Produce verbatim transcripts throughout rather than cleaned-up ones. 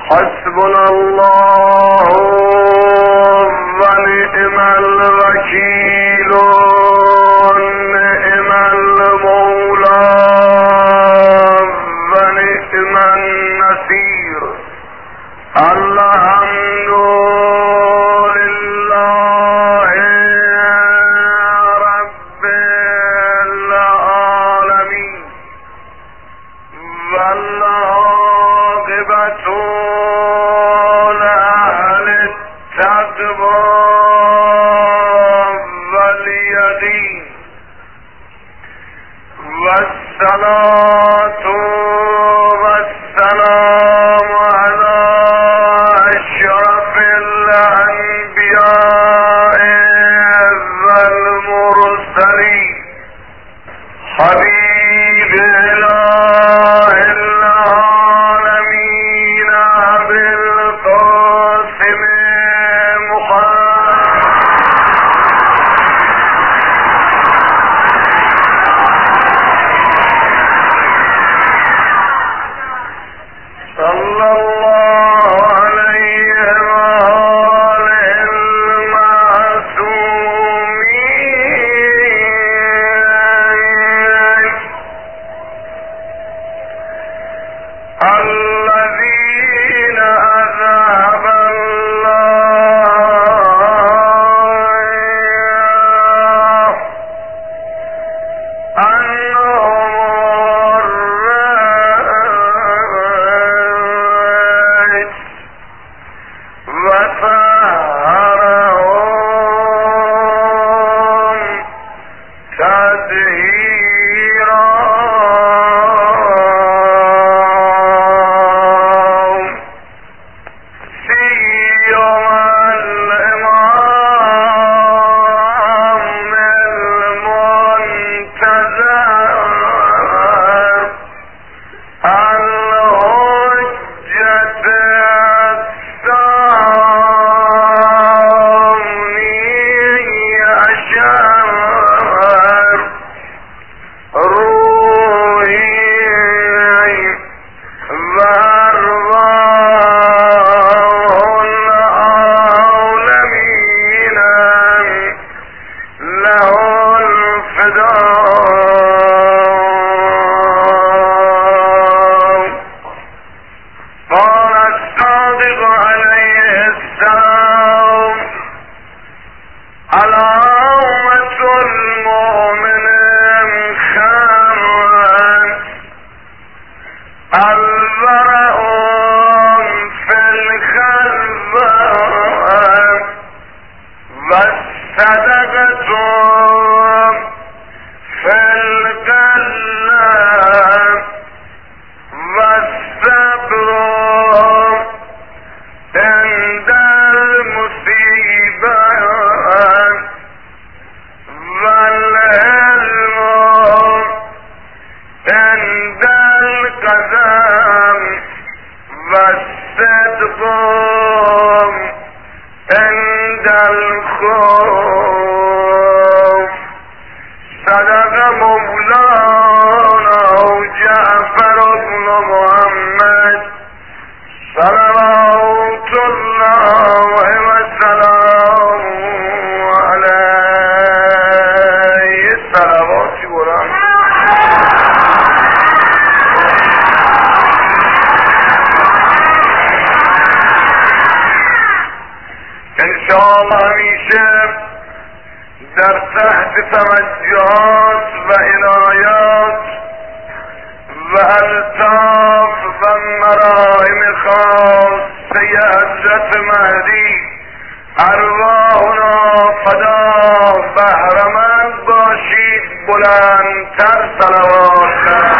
حسبنا الله ونعم الوكيل نعم المولى ونعم النصير. الحمد لله رب العالمين والعاقبة لأهل التقوى واليقين والصلاة والسلام على أشرف الأنبياء والمرسلين حبيب إله العالمين أبي القاسم محمد صلى الله عليه وآله المعصومين الذين أذهب الله عنهم الرجس وطهرهم تطهيرا. سيما الإمام المنتظر الحجة الثاني عشر روحي وأرواح العالمين له الفداء. قال الصادق عليه السلام علامة المؤمن خمس: الورع في الخلوة والصدقة في القلة والصبر عند المصيبة والعلم عند القدم والصدق عند الخوف. صدق مولانا جعفر بن محمد صلوات الله وسلامه عليه. صلوات قرآن انشاءالله همیشه در تحت توجهات و عنایات و الطاف و مراهم خاصه حضرت مهدی ارواحنا فدا بهرمند باشید. بلندتر صلوات کنید.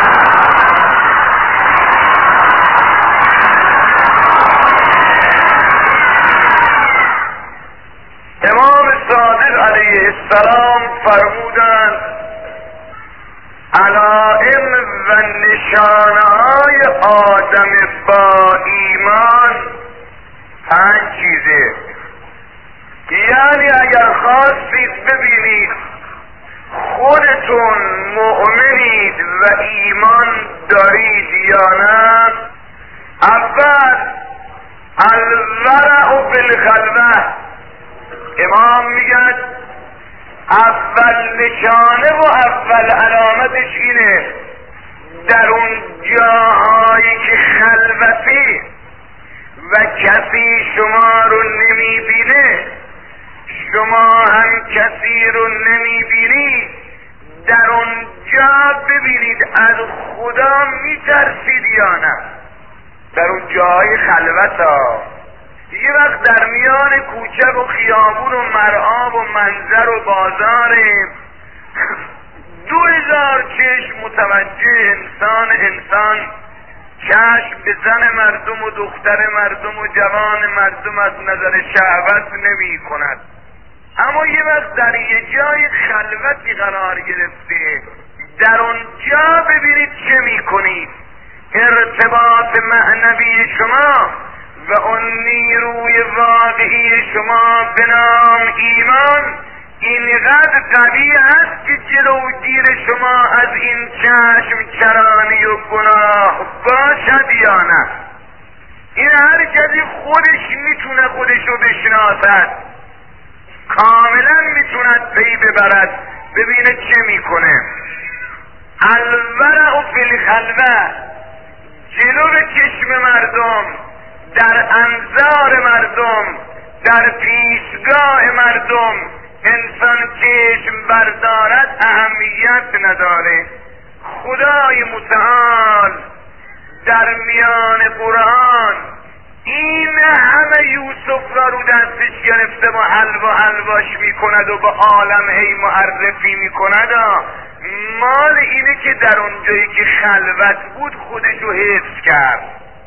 امام صادق علیه السلام فرمودند علائم و نشانه‌های آدم با ایمان پنج چیزه. یعنی اگر خواستید ببینید خودتون مؤمنید و ایمان دارید یا نه، اول الورع فی الخلوه، امام میگن اول نشانه و اول علامتش اینه در اون جاهایی که خلوتی و کسی شما رو نمیبینه، شما هم کسی رو نمیبینید، در اون جا ببینید از خدا میترسید یا نه. در اون جاهای خلوت ها یه وقت در میان کوچه و خیابون و مرعا و منظر و بازار دو هزار چشم متوجه انسان انسان چشم به زن مردم و دختر مردم و جوان مردم از نظر شهوت نمی کند، اما یه وقت در یه جای خلوتی قرار گرفته، در اون جا ببینید چه می کنید. ارتباط معنوی شما و اون نیروی واقعی شما به نام ایمان اینقدر قوی است که جلوگیر شما از این چشم چرانی و گناه باشد یا نه. این هر کسی خودش میتونه خودش رو بشناسد، کاملا میتوند پی ببرد ببینه چه میکنه. الورع فی الخلوه، جلو چشم مردم، در انظار مردم، در پیشگاه مردم انسان چشم بردارد اهمیت نداره. خدای متعال در میان قرآن این همه یوسف را رو دستش گرفته و حلوا حلواش میکند و به عالم هی معرفی میکند. مال اینه که در اونجایی که خلوت بود خودش رو حفظ کرد.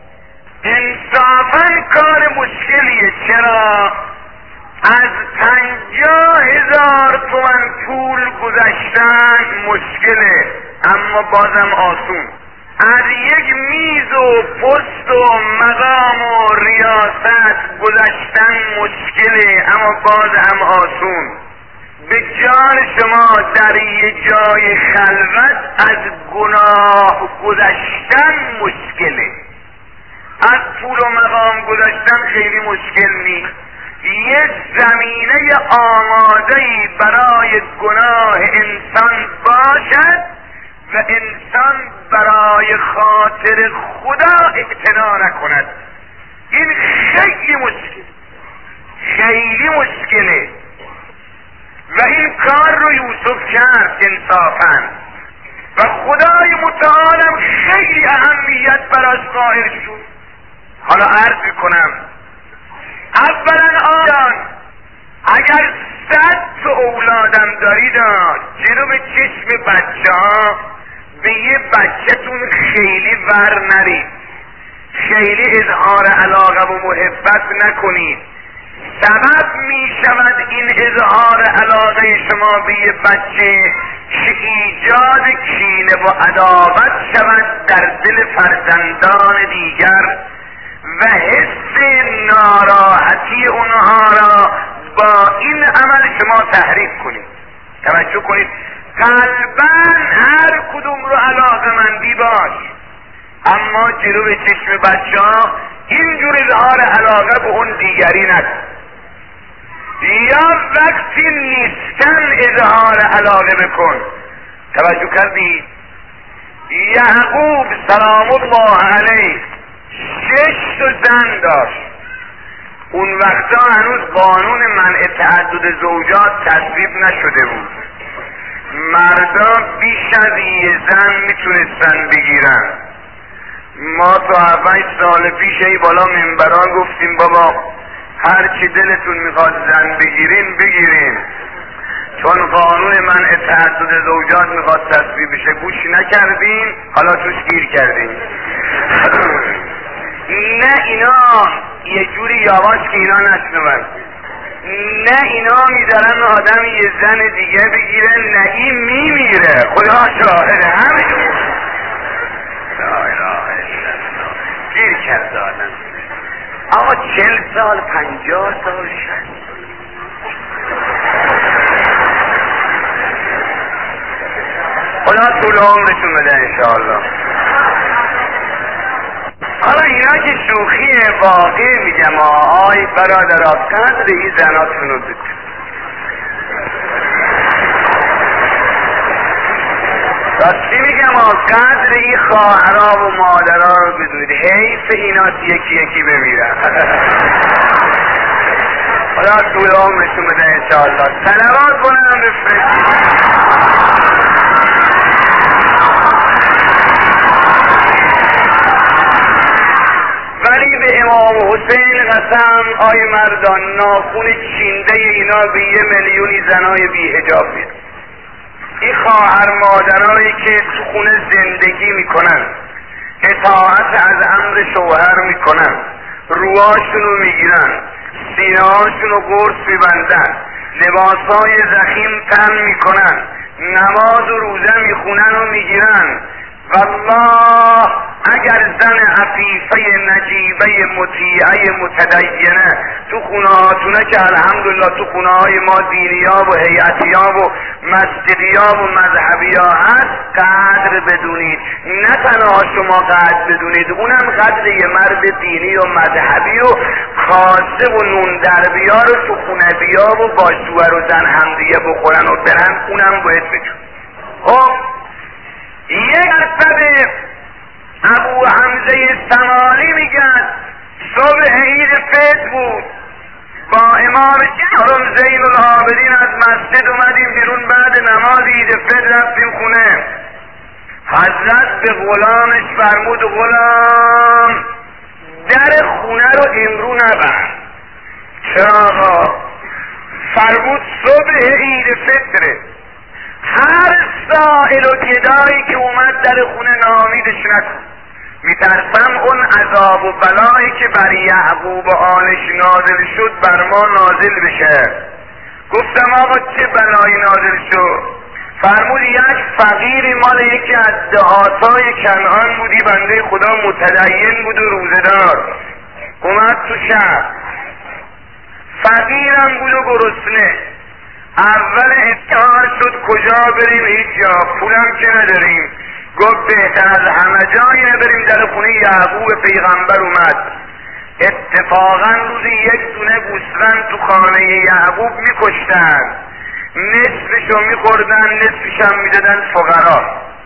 انصافا کار مشکلیه. چرا؟ از پنجاه هزار تومن پول گذشتن مشکله، اما بازم آسون. از یک میز و پست و مقام و ریاست گذشتن مشکله، اما باز هم آسون. به جان شما در یه جای خلوت از گناه گذشتن مشکله. از پول و مقام گذشتن خیلی مشکل نیست. یه زمینه آماده‌ای برای گناه انسان باشد و انسان برای خاطر خدا اعتنا نکند، این خیلی مشکل خیلی مشکله. و این کار رو یوسف کرد انصافا و خدای متعالم خیلی اهمیت براش قائل شد. حالا عرض کنم، اولا آن اگر صد تا اولادم دارید جلو به چشم بچه ها به یه بچه‌تون خیلی ور نرید، خیلی اظهار علاقه و محبت نکنید. سبب می شود این اظهار علاقه شما به یه بچه که ایجاد کینه و عداوت شود در دل فرزندان دیگر و حس ناراحتی اونها را با این عمل شما تحریک کنید. توجه کنید، قلباً هر کدوم رو علاقه‌مندی باش، اما جلو به چشم بچه ها اینجور اظهار علاقه به اون دیگری نکن. یا وقتی نیستن اظهار علاقه بکن. توجه کردید؟ یعقوب سلام الله علیه شش تا زن داشت. اون وقتا هنوز قانون منع تعدد زوجات تصویب نشده بود. مردا بیش از یه زن میتونستن بگیرن. ما تا هفت سال پیش ای بالا منبران گفتیم بابا هر چی دلتون میخواد زن بگیرین بگیرین، چون قانون منع تعدد زوجات میخواد تصویب بشه. گوش نکردین، حالا توش گیر کردین. نه اینا یه جوری یواش که اینا نشنون، نه اینا میذارن آدم یه زن دیگه بگیره، نه این میمیره. خدا شاهده همین لا اله الا الله گیر کرده آدم. آقا چل سال پنجاه سال شد خدا طول عمرشون بده انشاءالله. حالا اینا که شوخی واقعی میگم آی برادرها، قدر این زناتون رو بدید. راستی میگم آه قدر این خواهرها و مادرها رو بدونید، حیف اینا یکی یکی بمیرن. خدا طول عمرشون بده انشاءالله. صلوات کنم بفرستید. ولی به امام حسین قسم آی مردان، ناخون چینده اینا به یه میلیونی زنای بی حجاب میاد. این خواهر مادرایی که تو خونه زندگی میکنن، اطاعت از امر شوهر میکنن، روهاشونو میگیرن، سینه‌هاشونو قرص میبندن، لباسهای ضخیم تن میکنن، نماز و روزه میخونن و میگیرن. والله اگر زن عفیفه نجیبه مطیعه متدینه تو خونه هاتونه که الحمدلله تو خونه های ما دینیاب و هیئتیاب و مسجدیاب و مذهبیاب هست، قدر بدونید. نه تنها شما قدر بدونید، اونم قدر یه مرد دینی و مذهبی و کاسه و نون دربیا رو تو خونه بیاب و با شوهر و زن همدیگه بخورن و برن، اونم باید بدون. خب یک مرتبه ابو حمزه سمالی میگن صبح عید فطر بود، با امام جهرم زین العابدین از مسجد اومدیم بیرون، بعد نماز عید فطر رفتیم خونه. حضرت به غلامش فرمود غلام در خونه رو امرو نبند. چرا آقا؟ فرمود صبح عید فطره، هر سائل و گدایی که اومد در خونه ناامیدش نکن، میترسم اون عذاب و بلایی که بر یعقوب و آلش نازل شد بر ما نازل بشه. گفتم آقا چه بلایی نازل شد؟ فرمود یک فقیری مال یکی از دهاتای کنعان بودی، بنده خدا متدین بود و روزدار، اومد تو شهر، فقیرم بود و گرسنه. اول امتحان شد کجا بریم؟ هیچ جا، پولم که نداریم. گفت بهتر از همه جایی بریم در خونه یعقوب پیغمبر. اومد اتفاقا روزی یک دونه گوسفند تو خانه یعقوب میکشتن، نصفشو میخوردن نصفشم میدادن فقرا.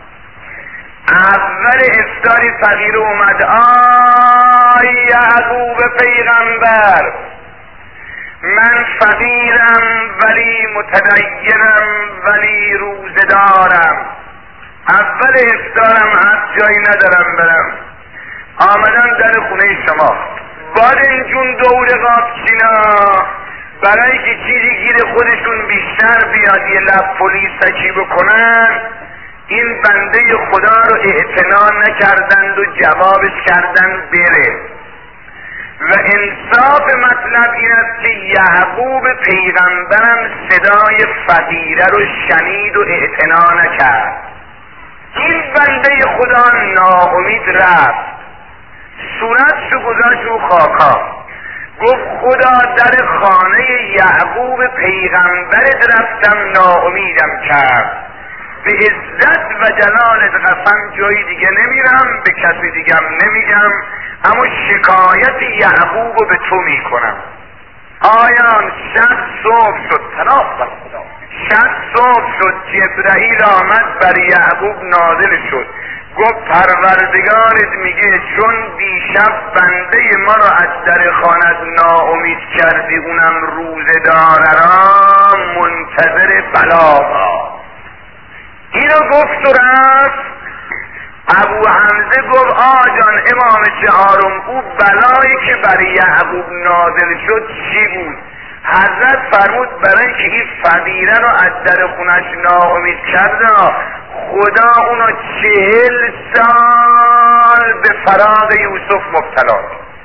اول افطاری فقیر اومد، آی یعقوب پیغمبر من فقیرم ولی متدینم ولی روزه دارم، اول افطارم هست جایی ندارم برم، آمدم در خونه شما. بعد اینجون دور قاپچینا برای که چیزی گیر خودشون بیشتر بیاد یه لب پلیسکی بکنن، این بنده خدا رو اعتنا نکردند و جوابش کردن بره. و انصاف مطلب این است که یعقوب پیغمبرم صدای فقیره رو شنید و اعتنا نکرد. این بنده خدا ناامید رفت، صورتشو گذاشت رو خاکا، گفت خدا در خانه یعقوب پیغمبرت رفتم ناامیدم کرد، به عزت و جلالت قسم جایی دیگه نمیرم، به کسی دیگم نمیگم، اما شکایت یعقوب رو به تو میکنم. آیان شب صبح شد، تناف بر خدا، شب صبح شد، جبرائیل آمد بر یعقوب نازل شد، گفت پروردگارت میگه چون دیشب بنده ما را از در خانت ناامید کردی، اونم روزه دارم منتظر بلاها. اینو گفت و رفت. ابو حمزه گفت آجان امام چهارم او بلایی که بر یعقوب نازل شد چی بود؟ حضرت فرمود برای که این فقیره رو از در خونش ناامید کرده، خدا اونو چهل سال به فراق یوسف مبتلا.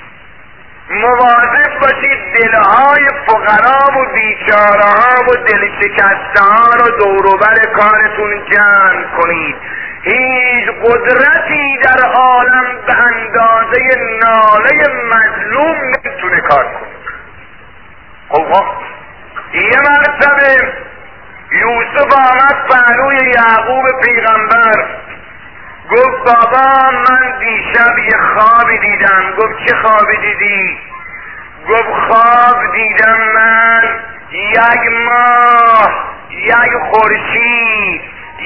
مواظب باشید دلهای فقرا و بیچاره ها و دل شکسته ها رو دوروبر کارتون جمع کنید. هیچ قدرتی در عالم به اندازه ناله مظلوم نمیتونه کار کنه. خب یه مرتبه یوسف آمد پهلوی یعقوب پیغمبر، گفت بابا من دیشب یه خوابی دیدم. گفت چه خوابی دیدی؟ گفت خواب دیدم من یک ماه، یک خورشید،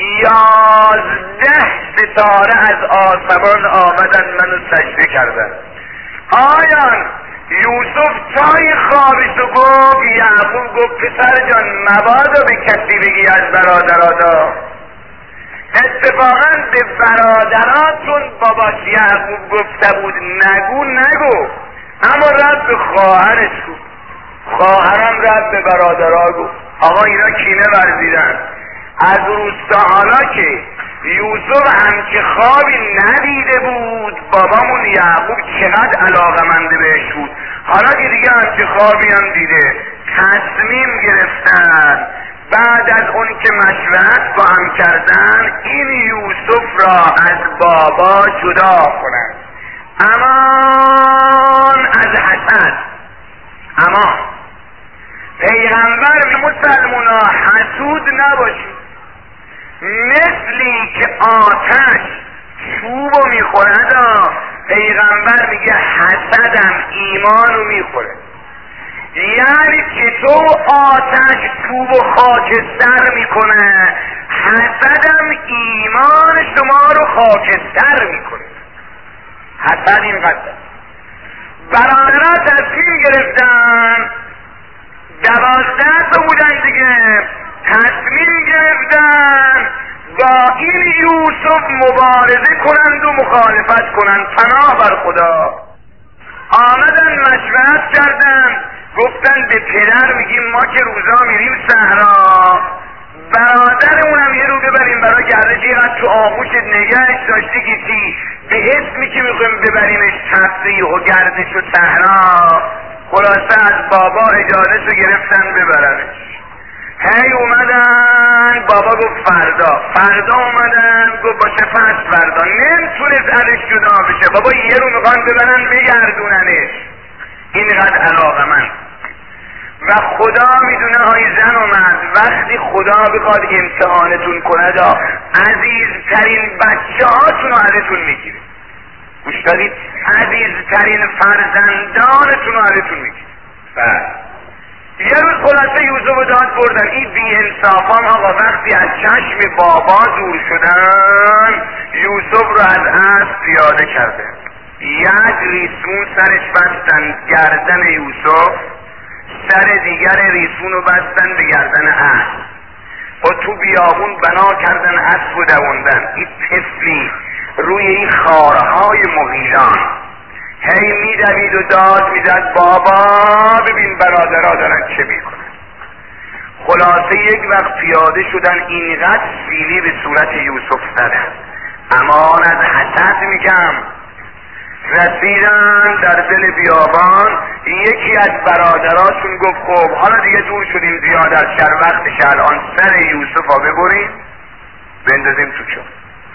یازده ستاره از آسمان آمدن منو سجده کردن. آیان یوسف تای خوابشو گفت، یعقوب گفت پسر جان مبادا به کسی بگی از برادرادا. اتفاقا به برادراتون باباش یعقوب گفته بود نگو نگو، اما رب به خواهرش گفت، خواهرم رب به برادرها گفت. آقا اینا کینه ورزیدن. از روز تا حالا که یوسف همچه خوابی ندیده بود، بابامون یعقوب چقدر علاقه‌مند بهش بود. حالا که دیگه همچه خوابی هم دیده، تصمیم گرفتن بعد از اون که مشورت با هم کردن این یوسف را از بابا جدا کنند. امان از حسد. امان پیغمبر مسلمونا حسود نباشید. مثلی که آتش چوبو میخورد، پیغمبر میگه حسدم ایمانو میخوره. یعنی که تو آتش چوب و خاکستر میکنه، حسدم ایمان شما رو خاکستر میکنه. حسد اینقدر. برادرها تصمیم گرفتن، دوازده تا بودن دیگه، تصمیم گرفتن با این یوسف مبارزه کنند و مخالفت کنند. پناه بر خدا. آمدن مشورت کردن، گفتن به پدر میگیم ما که روزا میریم صحرا، برادرمونم یه رو ببریم برای گردش، اینقدر تو آغوشت نگهش داشتی گیتی، به اسمی که میخوایم ببریمش تفریح و گردش و صحرا. خلاصه از بابا اجازه شو گرفتن ببرنش. هی اومدن، بابا گفت فردا. فردا اومدن گفت باشه پس فردا. نمیتونست ازش جدا بشه. بابا یه رو میخوان ببرن بگردوننش. اینقدر علاقه من. و خدا میدونه های زن و مرد، وقتی خدا بخواد امتحانتون کنه دا عزیزترین بچه هاتون رو ازتون میگیره. گوش دارید؟ عزیزترین فرزندانتون رو ازتون میگیره. بله. یه روز خلاصه یوسف رو داد بردن. این بی انصافان آقا وقتی از چشم بابا دور شدن، یوسف رو از اسب پیاده کرده. یک ریسمون سرش بستن گردن یوسف، سر دیگر ریسمون رو بستن به گردن اسب و تو بیابون بنا کردن اسب و دووندن. این طفلی روی این خارهای مغیلان هی میدوید و داد میزد بابا ببین برادرها دارن چه میکنن. خلاصه یک وقت پیاده شدن، اینقدر سیلی به صورت یوسف زدن. امان از حسد میگم. رسیدن در دل بیابان، یکی از برادراشون گفت خب حالا دیگه دور شدیم زیاد از شهر، وقتش الان سر یوسف ها ببریم بندازیم تو چاه.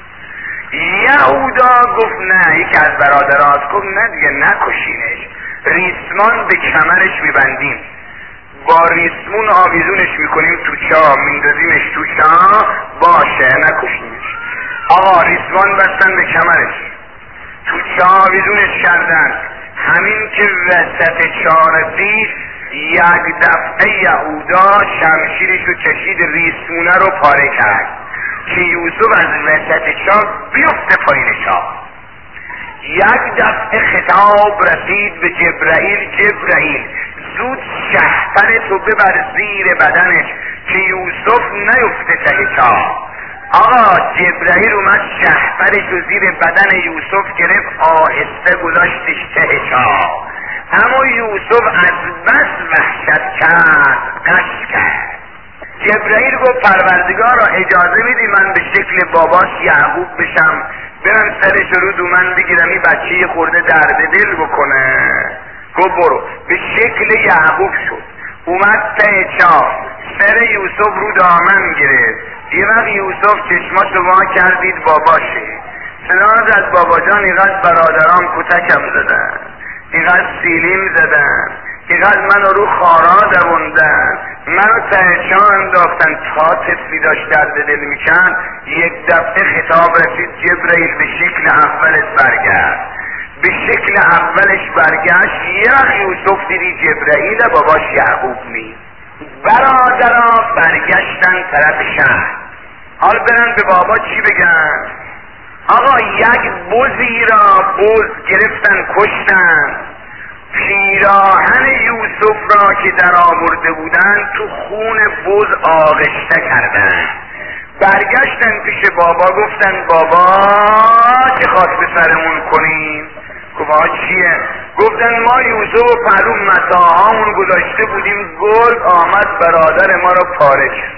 یهودا گفت نه، یکی از برادرات گفت نه دیگه نکشینش، ریسمان به کمرش میبندیم، با ریسمون آویزونش میکنیم تو چاه، میندازیمش تو چاه، باشه نکشینش. آقا ریسمان بستن به کمرش، تو چاه آویزونش کردن. همین که وسط چاه رسید، یک دفعه یهودا شمشیرش رو کشید، ریسمونه رو پاره کرد که یوسف از وسط چاه بیفته پایین چاه. یک دفعه خطاب رسید به جبرائیل، جبرائیل زود شهپر تو ببر زیر بدنش که یوسف نیفته ته چاه. آقا جبرائیل اومد شهپرش رو زیر بدن یوسف گرفت، آهسته گذاشتش ته چاه. اما یوسف از بس وحشت کرد قش کرد. جبرائیل گفت پروردگارا اجازه میدی من به شکل باباش یعقوب بشم، برم سرش رو دو من بگیرم این بچه خورده درد دل بکنه؟ گفت برو. به شکل یعقوب شد، اومد ته چاه، سر یوسف رو دامن گرفت. یه وقت یوسف چشماشو وا کردید باباشه، صدا زد بابا جان اینقدر برادرام کتکم زدن، اینقدر سیلیم زدن، اینقدر منو رو خارا دووندن، منو ته چاه انداختن تا تفلی داشت درد دل میکن. یک دفعه خطاب رسید جبرئیل به شکل اولت برگشت. به شکل اولش برگشت. یه یوسف دیدی جبرئیل باباش یعقوب می برادرها برگشتن طرف شهر. حال برن به بابا چی بگن؟ آقا یک بزی را بز گرفتن کشتن، پیراهن یوسف را که در آورده بودن تو خون بز آغشته کردن. برگشتن پیش بابا گفتن بابا چه خواست به سرمون کنیم؟ گفت چیه؟ گفتن ما یوسف و پهلو متاهامون گذاشته بودیم، گرگ آمد برادر ما را پاره کرد.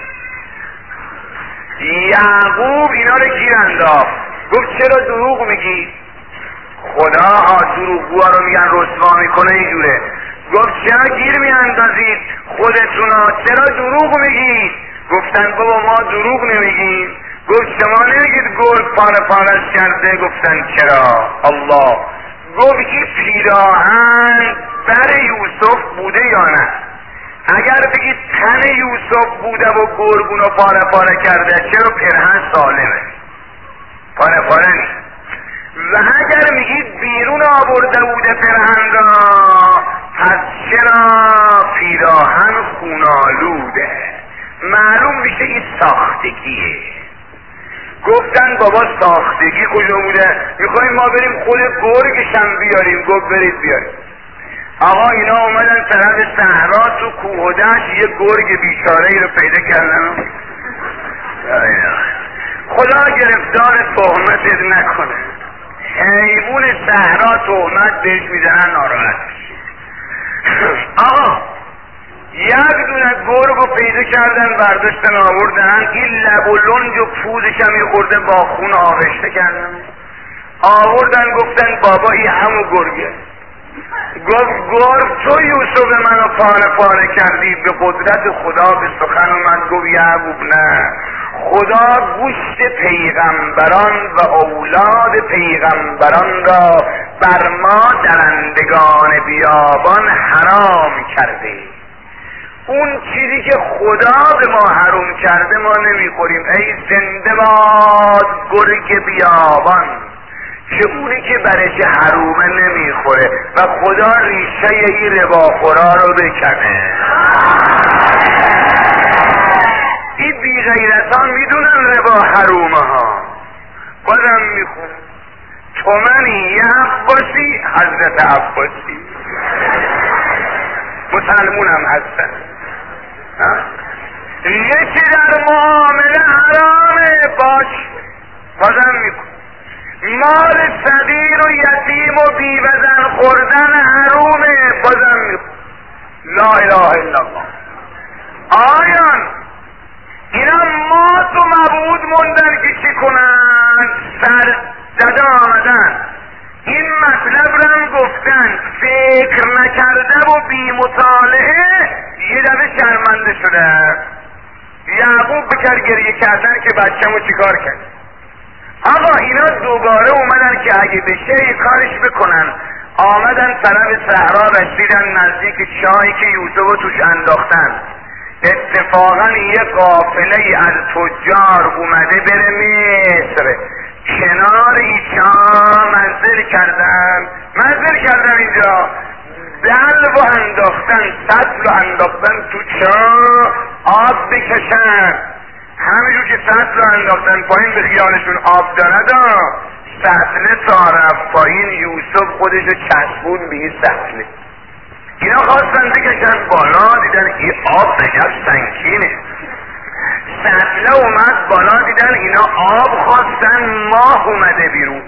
یعقوب اینا رو گیر انداخت. گفت چرا دروغ میگی؟ خدا ها دروغگوها رو میگن رسوا میکنه اینجوره. گفت چرا گیر میاندازید خودتونا؟ چرا دروغ میگید؟ گفتن بابا ما دروغ نمیگیم. گفت شما نمیگید گرگ پاره پارش کرده؟ گفتن چرا؟ الله. گفت این پیراهن بر یوسف بوده یا نه؟ اگر بگید تن یوسف بوده و گرگونو پاره پاره کرده چرا پیراهن سالمه؟ پاره پاره نیست. و اگر میگید بیرون آورده بوده پیراهن را پس چرا پیراهن خونالوده؟ معلوم میشه این ساختگیه. گفتن بابا ساختگی کجا بوده؟ میخوایم ما بریم خود گرگشم بیاریم. گفت برید بیاریم. آقا اینا اومدن طرف صحرا تو کوه و دشت یه گرگ بیچاره ای رو پیدا کردن. خدا گرفتار تهمت نکنه. حیوان صحرا تهمت بهش میزنن ناراحت. آقا یک دونه گرگ رو پیدا کردن برداشتن آوردن. این لب و لنج و پوزش هم میخورده با خون آغشته کردن آوردن. گفتن بابا این همون گرگه. گفت گرگ تو یوسف منو پاره پاره کردی؟ به قدرت خدا به سخن اومد. گفت یعقوب نه، خدا گوشت پیغمبران و اولاد پیغمبران را بر ما درندگان بیابان حرام کرده. اون چیزی که خدا به ما حرام کرده ما نمیخوریم. ای زنده باد گرگ بیابان که اونی که برش حرومه نمیخوره و خدا ریشه این رباخورا رو بکنه. این بی غیرتان میدونن ربا حرومه ها بازم میخوره. تو منی یه عباسی حضرت عباسی مسلمون هم هستن. یکی در معامله حرامه باش بازم میخوره. مال صغیر و یتیم و بیوزن خوردن حرومه بازم میخوره. لا اله الا الله. آیان اینا ما تو مبعود موندن که چی کنن؟ سر زده آمدن این مطلب رو گفتن، فکر نکرده و بی مطالعه یه دفعه شرمنده شده. یعقوب بکر گریه کردن که بچه‌مو چیکار کرد. آقا اینا دوباره اومدن که اگه بشه یه کارش بکنن. آمدن طرف صحرا رسیدن نزدیک چاهی که یوسفو توش انداختن. اتفاقا یه قافله از تجار اومده بره مصر. کنار ایچا منزل کردن منزل کردن اینجا دلو انداختن، سطل رو انداختن تو چاه آب بکشن. همینجور که سطل رو انداختن پایین به خیالشون آب دارد سطل تا رفت پایین یوسف خودشو چسبون به این سطله. اینا خواستن بکشن بالا دیدن این آب بگم سنگینه. سطله اومد بالا دیدن اینا آب خواستن ماه اومده بیرون.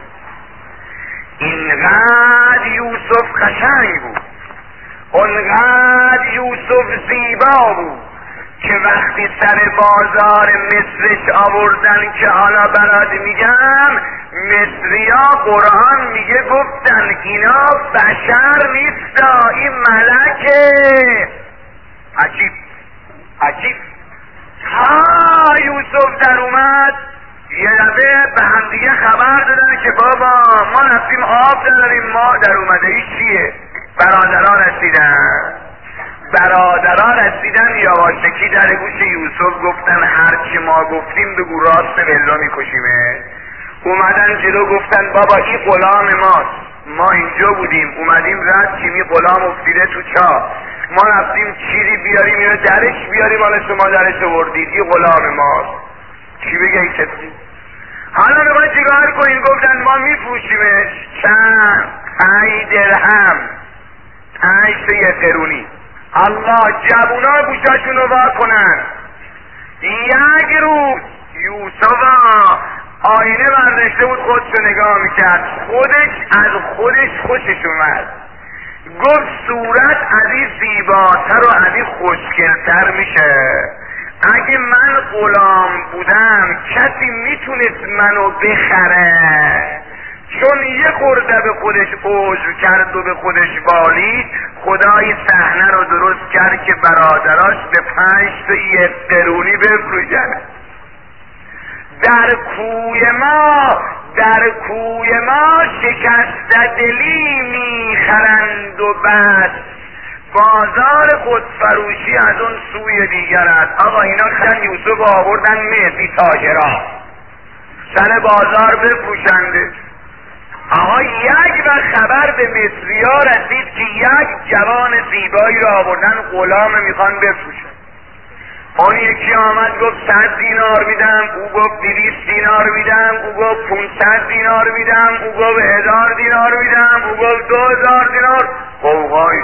اینقدر یوسف قشنگ بود، اونقدر یوسف زیبا بود که وقتی سر بازار مصرش آوردن که حالا برات میگم، مصریا قرآن میگه گفتن اینا بشر نیستا این ملکه. عجیب عجیب. ها یوسف در اومد یه دفعه به همدیگه خبر دادن که بابا ما رفتیم آب داریم، ما در اومده ای چیه؟ برادران رسیدن. برادران رسیدن یواشکی در گوش یوسف گفتن هرچی ما گفتیم بگو راست ولو میکشیمه. اومدن جلو گفتن بابا این غلام ماست، ما اینجا بودیم اومدیم رد چیمی غلام افتیده تو چاه، ما رفتیم چیزی بیاریم اینو درش بیاریم حالا شما درش آوردید، این غلام ماست. چی بگه این کسی؟ حالا به ما چیکار کنیم؟ گفتن ما میفروشیمش. چند؟ پنج درهم، پنج تا یه قرونی. الله جوونا گوشاشون رو وا کنن. یک روز یوسف آینه برداشته بود خودشو نگاه میکرد، خودش از خودش خوشش اومد، گفت صورت از این زیباتر و از این خوشگلتر میشه. اگه من غلام بودم کسی میتونست منو بخره، چون یه خورده به خودش عجب کرد و به خودش بالید، خدای صحنه رو درست کرد که برادراش به پنج تا یک قرونی بفروشن. در کوی ما در کوی ما شکست دلی میخرند و بس، بازار خودفروشی از اون سوی دیگر است. آقا اینا کن یوسف آوردن مصری تاجرها سر بازار بفروشنده. آقا یک وقت خبر به مصری ها رسید که یک جوان زیبایی را آوردن غلام میخوان بفروشن. اون یکی آمد گفت صد دینار میدم، او گفت دویست دینار میدم، او گفت پونصد دینار میدم، او گفت هزار دینار میدم، او گفت دو هزار دینار. قوقایی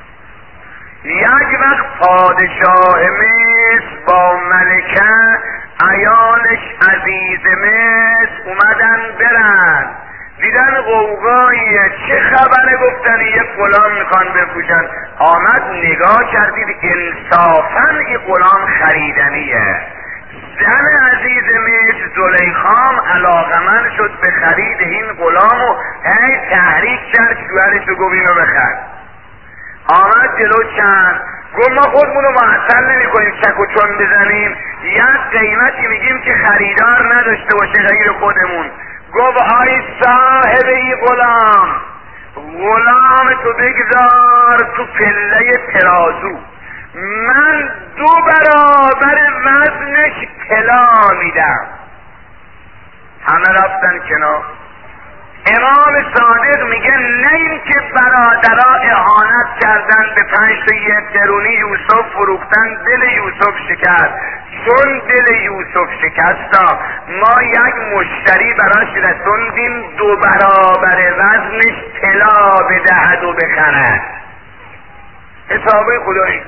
یک وقت پادشاه مصر با ملکه عیالش عزیز مصر اومدن برن، دیدن قوقاییه، چه خبره؟ گفتن یک غلام میخوان بفروشن. آمد نگاه کردید انصافا این غلام خریدنیه. زن عزیز مصر زلیخام علاقمند شد به خرید این غلام و هی تحریک کرد شوهرش رو گفت اینو بخر. آمد جلو چند گفت ما خودمونو معطل نمی کنیم چک و چون بزنیم، یک قیمتی میگیم که خریدار نداشته باشه غیر خودمون. گفت آی صاحب ای غلام، غلام تو بگذار تو پله ترازو، من دو برابر وزنش طلا میدم. همه رفتن کنار. امام صادق میگه نه این که برادرها اهانت کردن به پنج تا یک قرونی یوسف فروختن، دل یوسف شکست. چون دل یوسف شکستا ما یک مشتری براش رسوندیم دو برابر وزنش طلا بدهد و بخرد. حسابه خدایی.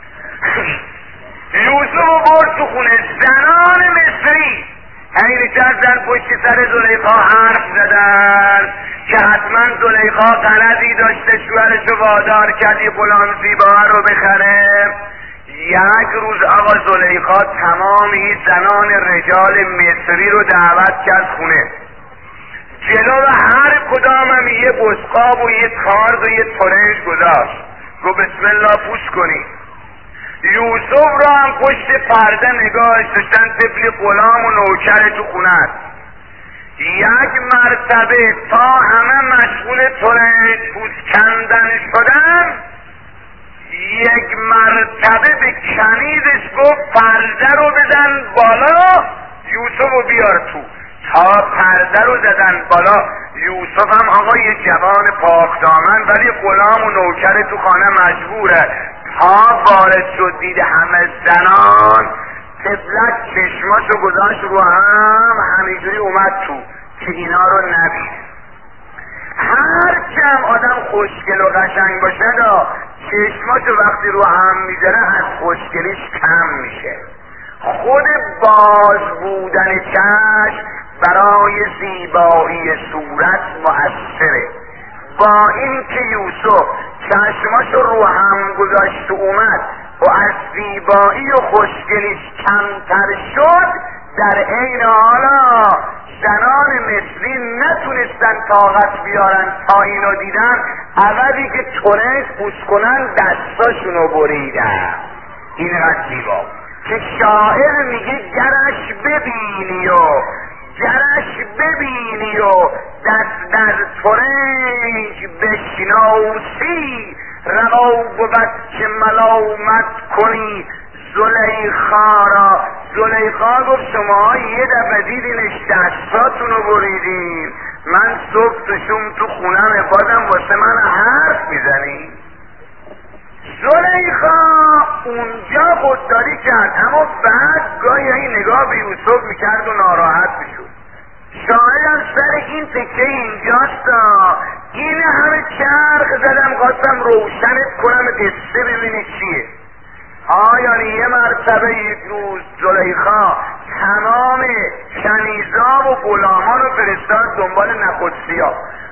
یوسف رو برد تو خونه. زنان مصری هی نشستن پشت سر زلیخا حرف زدن که حتما زلیخا غرضی داشته شوهرش رو وادار کردی غلام زیبا رو بخره. یک روز آقا زلیخا تمام این زنان رجال مصری رو دعوت کرد خونه. جلو هر کدام هم یه بشقاب و یه کارد و یه ترنج گذاشت. گفت بسم الله پوش کنی. یوسف را هم پشت پرده نگاهش داشتن، طفل غلام و نوکر تو خونت. یک مرتبه تا همه مشغول ترنج پوست کندن شدن، یک مرتبه به کنیزش گفت پرده رو بزن بالا، یوسف رو بیار تو. تا پرده رو زدن بالا، یوسف هم آقا یه جوان پاکدامن ولی غلام و نوکر تو خانه مجبوره. تا وارد شد دید همه زنان، طفلک چشماشو گذاشت رو هم، همینجوری اومد تو که اینا رو نبید. هر کم آدم خوشگل و قشنگ باشه دا چشماشو وقتی رو هم میذاره از خوشگلیش کم میشه. خود باز بودن چشم برای زیبایی صورت مؤثره. با این که یوسف چشماشو رو هم گذاشت و اومد و از زیبایی و خوشگلیش کمتر شد، در عین حالا زنان مصری نتونستن طاقت بیارن تا اینو دیدن، عوضی که ترنج پوش کنن دستاشونو بریدن. اینقدر زیبا که شاعر میگه گرش ببینی و گرش ببینی و دست در ترنج بشناسی، رقا بود که ملامت کنی زلیخا را. زلیخا گفت شما یه دفعه دیدینش دستاتون رو بریدین، من صبح تو شوم تو خونم بازم واسه من حرف میزنی؟ زلیخا اونجا خودداری کرد، اما بعد گاهی این نگاه به یوسف میکرد و ناراحت میشد. شاید سر این تکه اینجاست، این همه چرخ زدم خواستم روشنت کنم قصه ببینی چیه. آیا یه مرتبه یک روز زلیخا تمام کنیزا و غلامان رو فرستاد دنبال نخستی‌ها.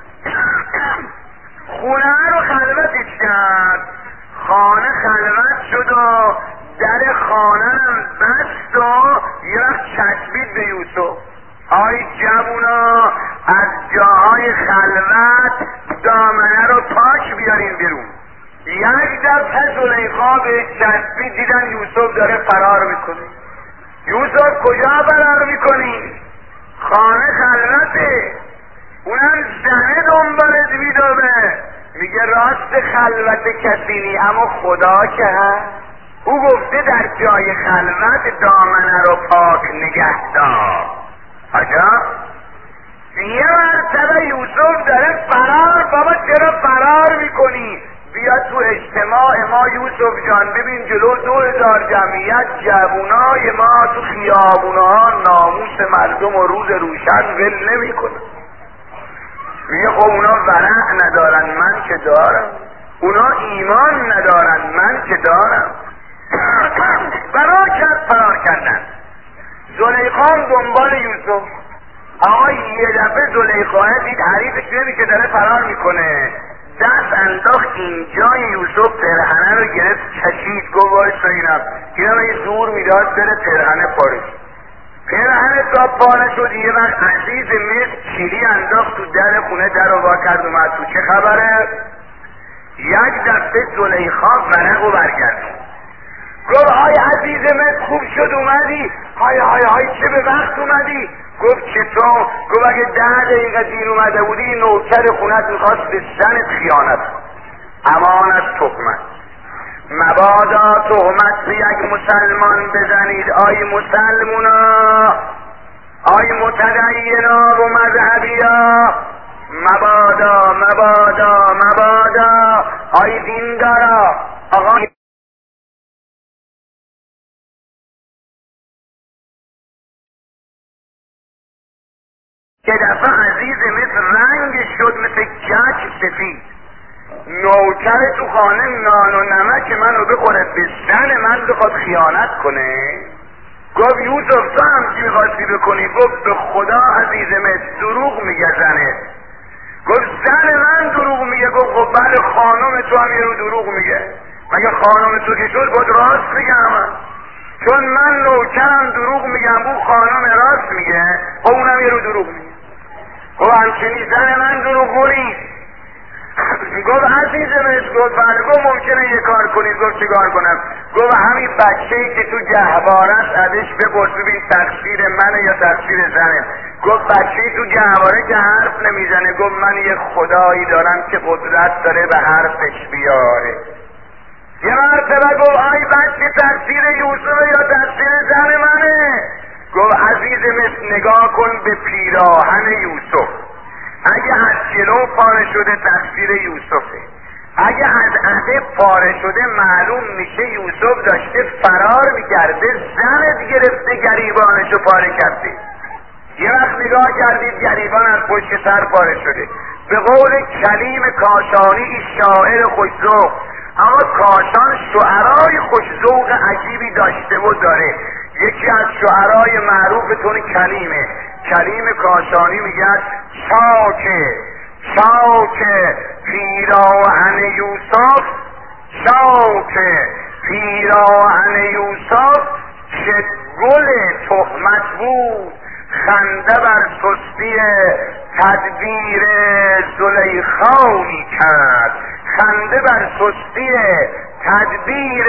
خونه رو خلوتش کرد، خانه خلوت شد و در خانه هم بست و یه وقت چسبید به یوسف. آی جوونا از جاهای خلوت دامنه رو پاک بیارین بیرون. یک دفعه زلیخا به چسبید، دیدن یوسف داره فرار میکنه. یوسف کجا فرار میکنی؟ خانه خلوته، اونم زنه دنبالت میدوه. میگه راست خلوت کسی نی، اما خدا که هست. او گفته در جای خلوت دامنه رو پاک نگه دار. آجا یه مرتبه یوسف داره فرار. بابا چرا فرار میکنی؟ بیا تو اجتماع ما یوسف جان، ببین جلو دو هزار جمعیت جوونای ما تو خیابونها ناموس مردم و روز روشن ول نمی کنن. میگه خب اونا ورع ندارن، من که دارم. اونا ایمان ندارن، من که دارم. فرار کرد، فرار کردن. زلیخا دنبال یوسف. آقا یه دفعه زلیخا دید حریفش نمیشه داره فرار میکنه، دست انداخت اینجای یوسف، پیرهنه رو گرفت کشید، گفت وایسا اینم اینم یه زور میداد بره پیرهنه پاره شد. پیرهنه تا پاره شد. یه وقت عزیز مصر کلی انداخت تو در خونه، در رو وا کرد اومد تو. چه خبره؟ یک دفعه زلیخا ورق و برگردون. گفت های عزیز مصر خوب شد اومدی؟ های های های چه به وقت اومدی؟ گفت چطور؟ گفت اگه ده دقیقه دیر اومده بودی نوکر خونت میخواست به زنت خیانت کن. امان از تهمت، مبادا تهمت به یک مسلمان بزنید. آی مسلمونا، آی متدینا و مذهبیا، مبادا مبادا مبادا. آی دیندارا، آقا که دفعه عزیز مثل رنگ شد مثل کچ سفید. نوکر تو خانه نان و نمک منو بخوره به زن من بخواد خیانت کنه. گفت یوسف تو هم چی میخواستی بکنی؟ گفت به خدا عزیز مثل دروغ میگه زنه. گفت زن من دروغ میگه؟ گفت خب بله خانم تو هم یه رو دروغ میگه. مگه خانم تو که شد باید راست میگم؟ چون من نوکرم دروغ میگم، اون خانم راست میگه، خب اونم یه رو دروغ میگه. گفت همچنین زن من دروغ نیست. گفت عزیز مش، گفت بله. گفت ممکنه یه کار کنید؟ گفت چیکار کنم؟ گفت همین بچه‌ای که تو گهواره است ازش بپرس ببین تقصیر منه یا تقصیر زنه. گفت بچه‌ای تو گهواره که حرف نمیزنه. گفت من یه خدایی دارم که قدرت داره به حرفش بیاره. یه مرتبه گفت آی بچه تقصیر یوسف یا تقصیر زن منه؟ گفت عزیز مثل نگاه کن به پیراهن یوسف، اگه از جلو پاره شده تقصیر یوسفه، اگه از عقب پاره شده معلوم میشه یوسف داشته فرار میکرده، زنت گرفته گریبانشو پاره کرده. یه وقت نگاه کردید گریبان از پشت سر پاره شده. به قول کلیم کاشانی شاعر خوش‌ذوق، اما کاشان شعرهای خوش‌ذوق عجیبی داشته و داره. یکی از شعرهای معروفتون کلیمه. کلیم کاشانی میگه چاکه چاکه پیراهن یوسف، چاکه پیراهن یوسف، چه گل تهمت بود، خنده بر سستی تدبیر زلیخا می کرد، خنده بر سستی تدبیر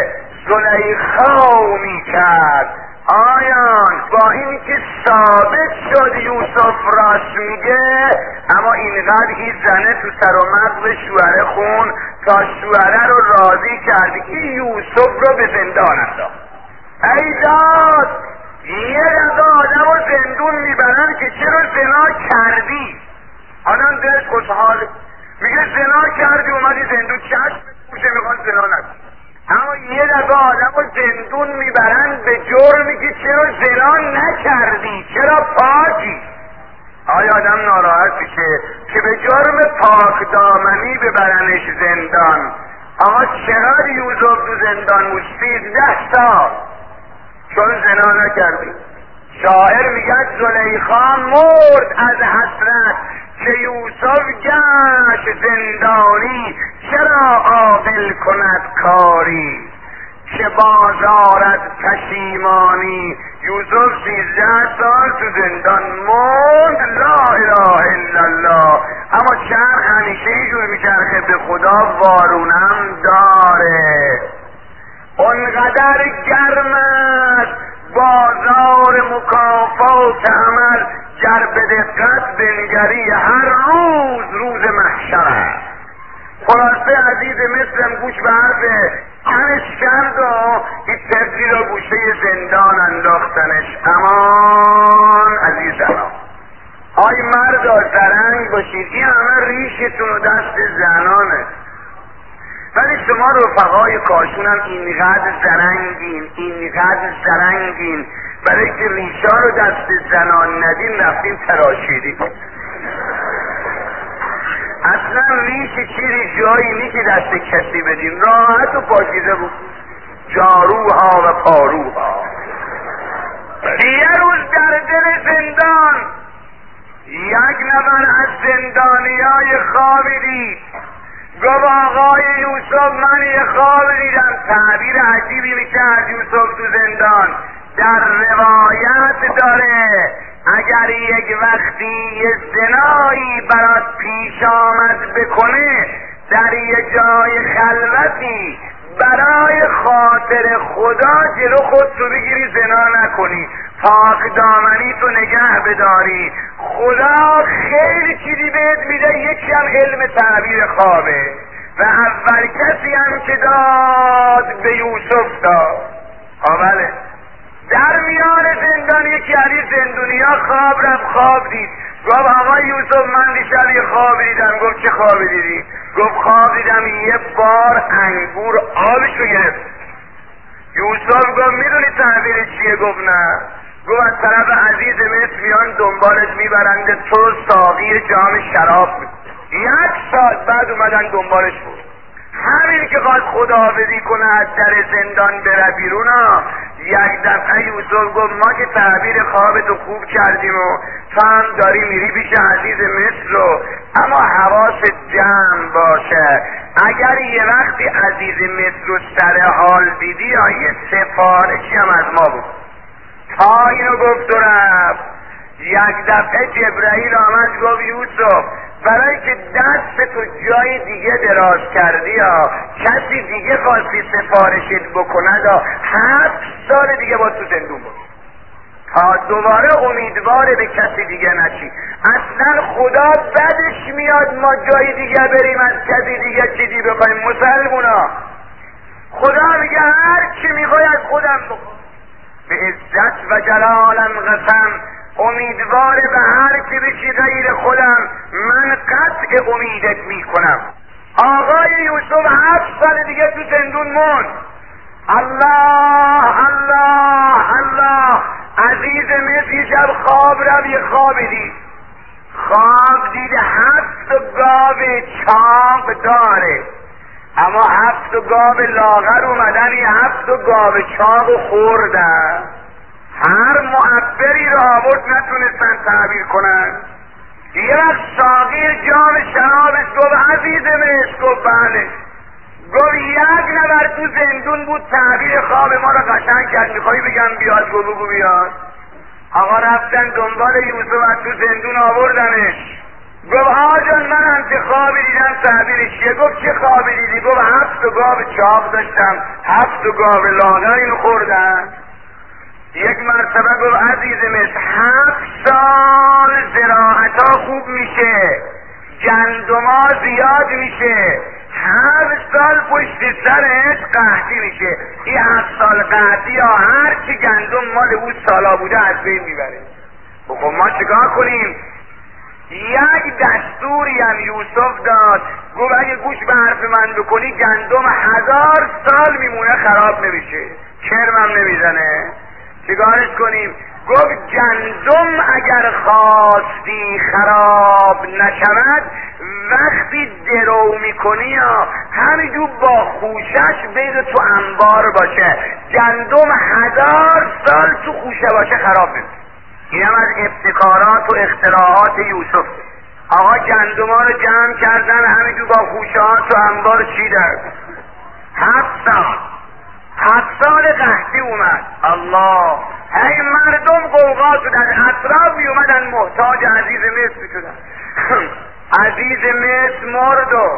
زلیخا می کرد. آیان با این که ثابت شد یوسف راست میگه، اما اینقدر این زنه تو سر و مغز شوهره خون تا شوهره رو راضی کرد که یوسف رو به زندان انداخت. ای داد یه دفعه آدم رو زندون میبرن که چرا زنا کردی. آدم دلش خوشحال میگه زنا کردی اومدی زندون، چشم بپوشه میخواد زنا نکنی. اما یه دفعه آدم رو زندون میبرن به جرمی که چرا زنا نکردی، چرا پاکی. آیا آدم ناراحت میشه که به جرم پاک دامنی ببرنش زندان؟ آقا چقدر یوسف تو زندان بود؟ سیزده سال چون زنا نکردی. شاعر میگه زلیخا مرد از حسرت که یوسف گشت زندانی، چرا عاقل کند کاری که بازارت پشیمانی. یوسف سیزده سال تو زندان موند، لا اله الا الله. اما چرخ همیشه اینجور میچرخه، به خدا وارونم داره. اونقدر گرم است بازار مکافات عمل، گر به دقت بنگری هر روز روز محشر است. خلاصه عزیز مثلم گوش به حرف کنش کرد و این طفلی را گوشه زندان انداختنش. امان عزیزم، آی مردا زرنگ باشید، این همه ریشتون و دست زنانه. ولی شما رفقای کاشون هم اینقدر زرنگین اینقدر زرنگین برای که ریشا رو دست زنان ندین رفتین تراشیدین. اصلا ریش چیزی جایی نی که دست کسی بدین، راحت و پاکیزه بود، جاروها و پاروها. یه روز در دل زندان یک نفر از زندانیای خوابی دید. گفت آقای یوسف من یه خواب دیدم. تعبیر عجیبی میکرد یوسف تو زندان. در روایت داره اگر یک وقتی یه زنایی برات پیش آمد بکنه، در یه جای خلوتی برای خاطر خدا جلو خود تو بگیری زنا نکنی، پاک دامنی تو نگه بداری، خدا خیلی چیزی بهت میده. یکی هم علم تعبیر خوابه و اول کسی هم که داد به یوسف داد. آوله در میان زندان یکی علی زندونیا خواب رفت، خواب دید. گفت آقا یوسف من دیشب یه خواب دیدم. گفت چه خواب دیدی؟ گفت خواب دیدم یه بار انگور آبش رو گرفت. یوسف گفت میدونی تعبیر چیه؟ گفت نه. گفت از طرف عزیز مصر میان دنبالش میبرند تو ساقی جام شراب. یک ساعت بعد اومدن دنبالش بود. همین که خواست خداحافظی کنه از در زندان بره بیرون، یک دفعه یوسف گفت ما که تعبیر خوابتو خوب کردیم و تو هم داری میری پیش عزیز مصر رو، اما حواست جمع باشه، اگر یه وقتی عزیز مصر رو سر حال دیدی یا یه سفارشی هم از ما بود. تا اینو گفت و رفت. یک دفعه جبرائیل آمد گفت یوسف برای که دست تو جای دیگه دراز کردی یا کسی دیگه خواستی سفارشت بکند، هفت سال دیگه با تو زندون بود تا دوباره امیدواره به کسی دیگه نشی. اصلا خدا بدش میاد ما جای دیگه بریم از کسی دیگه چیزی بخوایم. مسلمونا خدا میگه هر چی میخوای از خودم بخوای. به عزت و جلالم قسم امیدوار به هر کی بشی غیر خودم من قطع امیدت میکنم. آقای یوسف هفت سال دیگه تو زندون موند. الله الله الله. عزیز مصر یه شب خواب رفت، یه خواب دید. خواب دید هفت گاو چاق داره، اما هفت گاو لاغر اومدن یه هفت گاو چاق خوردن. هر معبری را آورد نتونستن تعبیر کنن. یه وقت ساقی جام شرابش گفت عزیز مصر. گفت بله. گفت یک نفر تو زندون بود تعبیر خواب ما را قشنگ کرد، میخوایی بگم بیاد؟ گفت بگو بیاد. آقا رفتن دنبال یوسف از تو زندون آوردنش. گفت آقا جان من هم که خوابی دیدم تعبیرش چیه؟ گفت چه خوابی دیدی؟ گفت هفت گاو چاق داشتم، هفت گاو لاغر اینو خوردن. یک مرتبه گفت عزیز مصر هفت سال زراعتا خوب میشه، گندما زیاد میشه، هر سال پشت سرش قحطی میشه. این هفت سال قحطی یا هر چی گندم مال اون سالا بوده از بین میبره. خب ما چیکار کنیم؟ یک دستوری هم یوسف داد، گفت اگه گوش به حرف من بکنی گندم هزار سال میمونه خراب نمیشه، کرمم نمیزنه. چیکارش کنیم؟ گفت گندم اگر خواستی خراب نشود وقتی درو میکنی یا همینجور با خوشش بگه تو انبار باشه، گندم هزار سال تو خوشه باشه خراب نمیشه. این هم از ابتکارات و اختراعات یوسف. آقا گندما رو جمع کردن همینجور با خوشه ها تو انبار چیدن. هفت سال هفت سال قحطی اومد. الله، هی مردم قوقا شدن، اطراف می اومدن محتاج عزیز مصر شدن. عزیز مصر مرد و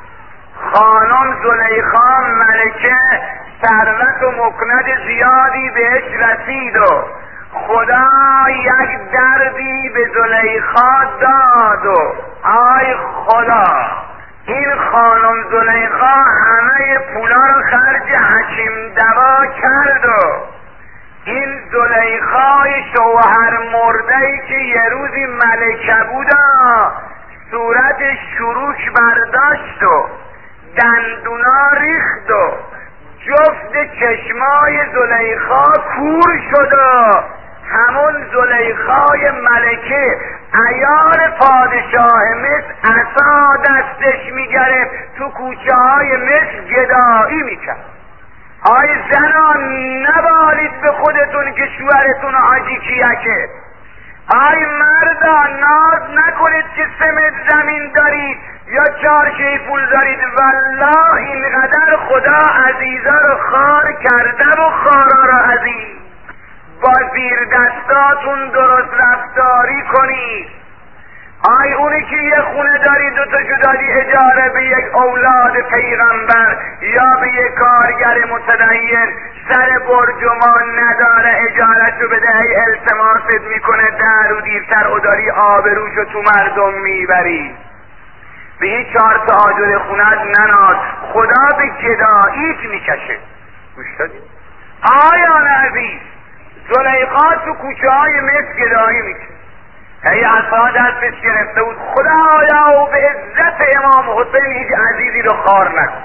خانم زلیخا ملکه ثروت و مکند زیادی بهش رسید و خدا یک دردی به زلیخا داد و آی خدا این خانم زلیخا همه پولا رو خرج حکیم دوا کرد و این زلیخای شوهر مردهی که یه روزی ملکه بودا صورت شروک برداشت و دندونا ریخت و جفت چشمای زلیخا کور شد و همون زلیخای ملکه عیار پادشاه مصر عصا دستش میگرفت تو کوچه های مصر گدایی میکرد. آی زنان نبالید به خودتون که شوهرتون حاجی کیکه. آی مردان ناز نکنید که سمت زمین دارید یا چارچه پول دارید. والله اینقدر خدا عزیزا رو خار کرده و خارا رو عزیز. با زیر دستاتون درست رفتاری کنید. آی اونی که یه خونه داری دوتا دادی اجاره به یک اولاد پیغمبر یا به یک کارگر متدین سر برج و ما نداره اجارتو بده، هی التماست میکنه در و دیرتر و داری آبروشو تو مردم میبری. به این چهار تا آجر خونت نناز، خدا به گداییت میکشه. گوش دادی؟ آیان عزیز زلیخا تو کوچه های مصر گدایی میکشه. هی عصا دستش گرفته بود. خدایا به عزت امام حسین هیچ عزیزی رو خار نکن.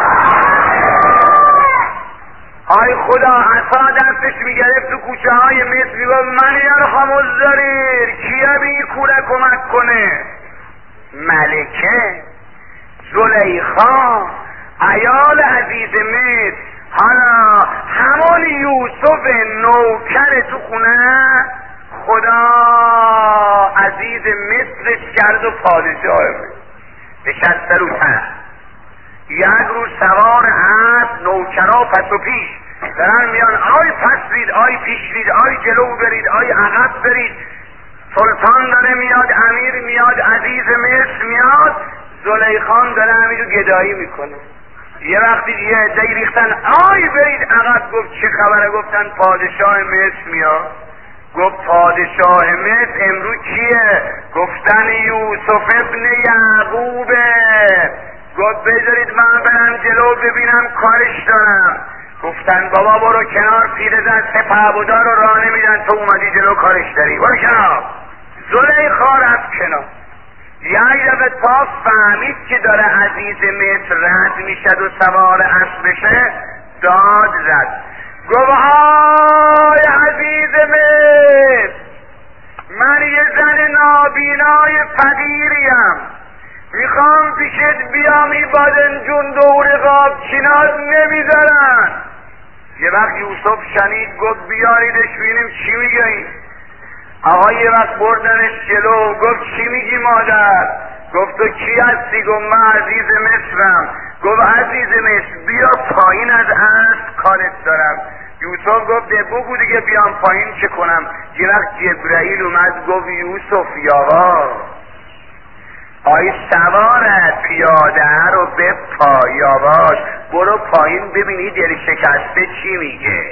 آی خدا عصا دستش میگرفت تو کوچه های مصر میگفت من یرحم الضریر، کیه به این کوره کمک کنه؟ ملکه زلیخا عیال عزیز مصر. حالا همون یوسف نوکر تو خونه خدا عزیز مصرش کرد و پادشاه مصر نشسته رو تخت. یک روز سوار هست نوکرا پس و پیش دارن میان، آی پس رید، آی پیش رید، آی جلو برید، آی عقب برید. سلطان داره میاد، امیر میاد، عزیز مصر میاد، زلیخا داره همینجور گدایی میکنه. یه وقتی یه عده‌ای ریختن آی برید عقب. گفت چه خبره؟ گفتن پادشاه مصر میاد. گفت پادشاه مصر امروز کیه؟ گفتن یوسف ابن یعقوبه. گفت بذارید من برم جلو ببینم کارش دارم. گفتن بابا برو کنار، پیرزن سپهبدا رو راه نمیدن، تو اومدی جلو کارش داری، برو کنار. زلیخا رفت کنار. یک دفعه تا فهمید که داره عزیز مصر رد میشد و سوار اسب بشه داد زد. گفت آی عزیز مصر، من یه زن نابینای فقیریم، میخوام پیشت بیام. این بادنجون دور قاب چینات نمیذارن. یه وقت یوسف شنید گفت بیاریدش ببینیم چی میگه این. آقا یه وقت بردنش جلو. گفت چی میگی مادر؟ گفت تو کی هستی؟ گفت من عزیز مصرم. گفت عزیز مصر بیا پایین از اسب کارت دارم. یوسف گفت بگو دیگه بیام پایین چه کنم؟ یه وقت جبرائیل اومد گفت یوسف یاوا آی سوار پیاده رو به پا یاواش برو پایین ببینی دل شکسته چی میگه.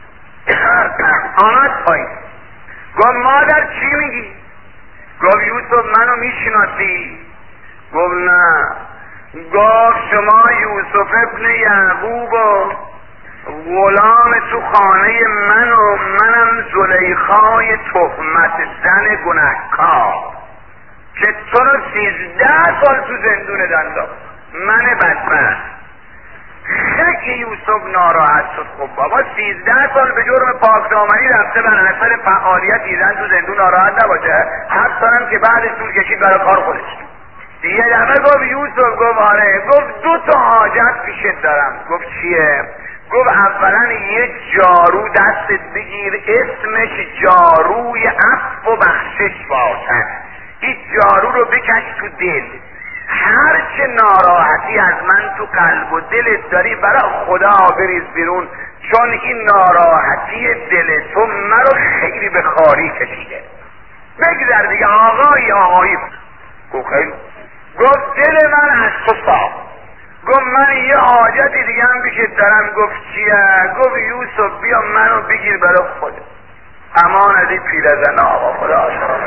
آمد پایین. گفت مادر چی میگی؟ گفت یوسف منو میشناسی؟ گفت نه. گفت شما یوسف ابن یعقوب و غلام تو خانه من و منم زلیخای تهمت زن گنهکار که تو رو سیزده سال تو زندون دندان من بدبخت. خیلی یوسف ناراحت شد. خب بابا سیزده سال به جرم پاکدامنی رفته بر اثر فعالیت دیدن تو زندون ناراحت نباشه. هفت سالم که بعدش طول کشید برای کار خودش. یه دفعه گفت یوسف، گفت آره، گفت دو تا حاجت پیشت دارم. گفت چیه؟ گفت اولا یه جارو دستت بگیر اسمش جاروی عفو و بخشش باشد. این جارو رو بکش تو دل، هر چه ناراحتی از من تو قلب و دلت داری برای خدا بریز بیرون، چون این ناراحتی دل تو مرا خیلی به خاری کشیده. بگذر دیگه آقای آقایی. گفت خیلی. گفت دل من از تو صاف. گفت من یه حاجتی دیگه هم پیشت دارم. گفت چیه؟ گفت یوسف بیا منو بگیر برای خودت. امان از این پیرزن آقا خدا شد.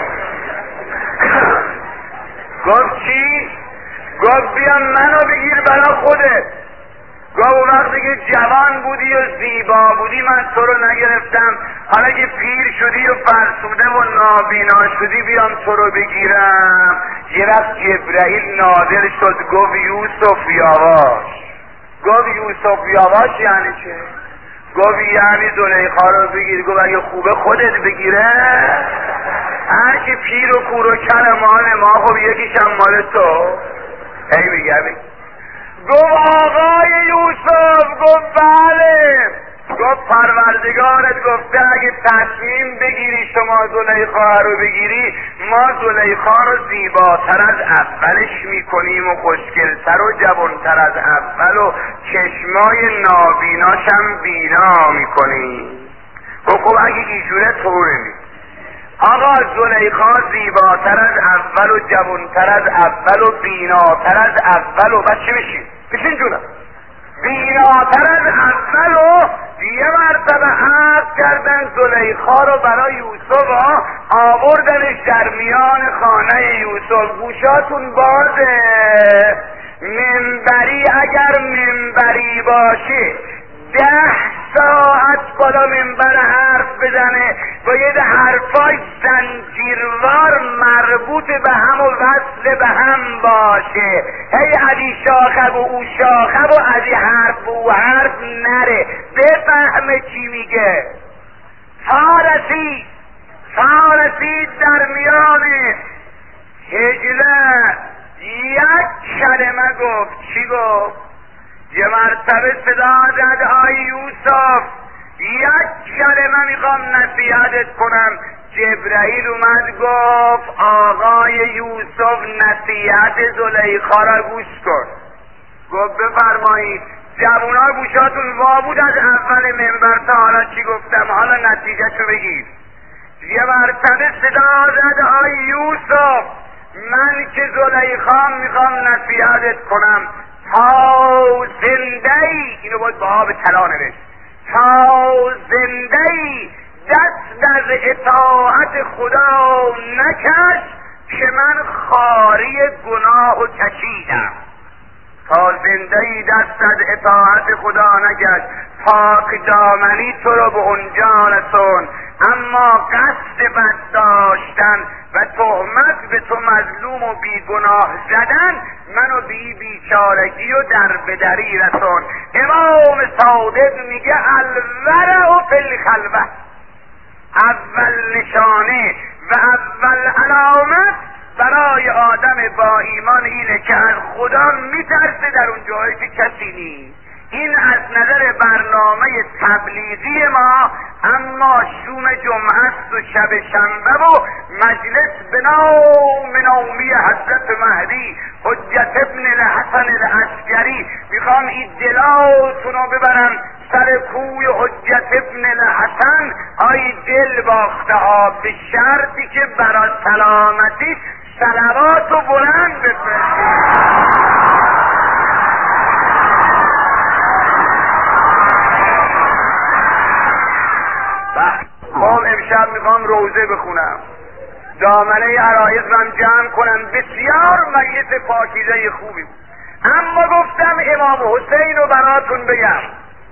گفت چی؟ گفت بیا منو بگیر برای خودت. گفت وقتی که جوان بودی و زیبا بودی من تو رو نگرفتم، حالا که پیر شدی و فرسوده و نابینا شدی بیام تو رو بگیرم. یه وقت جبرائیل نازل شد گفت یوسف یاواش. گفت یوسف یاواش یعنی چه؟ گفت یعنی زلیخا رو بگیر. گفت اگه خوبه خودت بگیره، هر که پیر و کور و کل مال ما، خب یکیشم مال تو. هی میگه گفت آقای یوسف. گفت بله. گفت پروردگارت گفته اگه تصمیم بگیری شما زلیخا رو بگیری، ما زلیخا رو زیباتر از اولش میکنیم و خوشگلتر و جوانتر از اول و چشمای نابیناشم بینا میکنیم. گفت خب اگه اینجوره طوره می آقا زلیخا زیباتر از اول و جوانتر از اول و بیناتر از اول و بس چی میشین؟ بشین جونم. بیناتر از اول و یه مرتبه عقد کردن زلیخا رو برای یوسف ها، آوردنش در میان خانه یوسف. گوشاتون بازه، منبری اگر منبری باشه ده ساعت بالا منبر حرف بزنه، باید حرفای زنجیروار مربوط به هم و وصل به هم باشه. هی علی شاخب و او شاخب و علی حرف و او حرف نره، بفهمه چی میگه. فارسی فارسی در میان هجله یک کلمه گفت. چی گفت؟ یه مرتبه صدا زد آی یوسف یک کلمه میخوام نصیحتت کنم. جبرائیل اومد گفت آقای یوسف نصیحت زلیخا را گوش کن. گفت بفرمایید. جوونا گوشاتون وا بود از اول منبر تا حالا چی گفتم، حالا نتیجهشو بگید. یه مرتبه صدا زد آی یوسف من که زلیخا میخوام نصیحتت کنم، تا زنده ای، اینو باید با آب طلا نوشت، تا زنده ای دست از اطاعت خدا نکش که من خاری گناه و کشیدم. تا زنده ای دست از اطاعت خدا نکش، پاک دامنی تو رو به اونجا رسون، اما قصد بد داشتن و تهمت به تو مظلوم و بیگناه زدن منو بی بیچارگی و در بدری رسون. امام صادق میگه الورع فی الخلوه، اول نشانه و اول علامت برای آدم با ایمان اینه که از خدا میترسه در اون جایی که کسی نیست. این از نظر برنامه تبلیغی ما، اما شوم جمعه است و شب شنبه و مجلس به نام نامی حضرت مهدی حجت ابن الحسن العسکری. میخوام این دلاتون رو ببرم سر کوی حجت ابن الحسن. آی دل باخته ها، به شرطی که برای سلامتی صلوات و بلند بفرستید. امشب میخوام روزه بخونم، دامنه عرایض من جمع کنم. بسیار مجلس پاکیزه خوبی بود. اما گفتم امام حسین رو براتون بگم.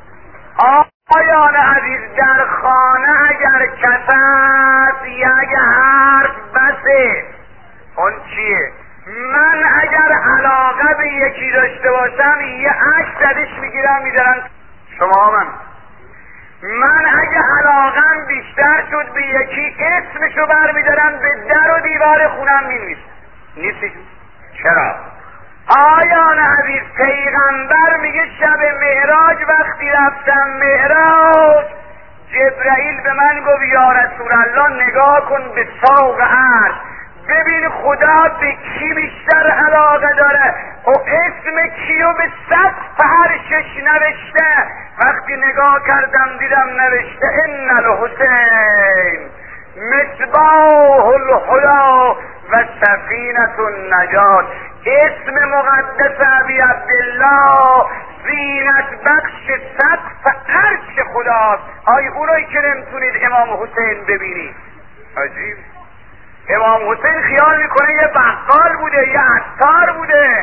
آیان عزیز، در خانه اگر کس است یک حرف بسه. اون چیه؟ من اگر علاقه به یکی داشته باشم یه عکس ازش میگیرم میدارم شما. من من اگه علاقم بیشتر شد به یکی اسمشو برمیدارم به در و دیوار خونم مینویسم. نیستی؟ چرا؟ آیان عزیز، پیغمبر میگه شب معراج وقتی رفتم معراج جبرائیل به من گفت یا رسول الله نگاه کن به ساق عرش ببین خدا به کی بیشتر علاقه داره و اسم کیو به سقف عرشش نوشته. وقتی نگاه کردم دیدم نوشته ان الحسین مصباح الهدی و سفینة النجات. اسم مقدس ابی عبدالله زینت بخش سقف عرش خداست. آی اونایی که نمیتونید امام حسین ببینید. عجیب. امام حسین خیال میکنه یه بقال بوده، یه عطار بوده،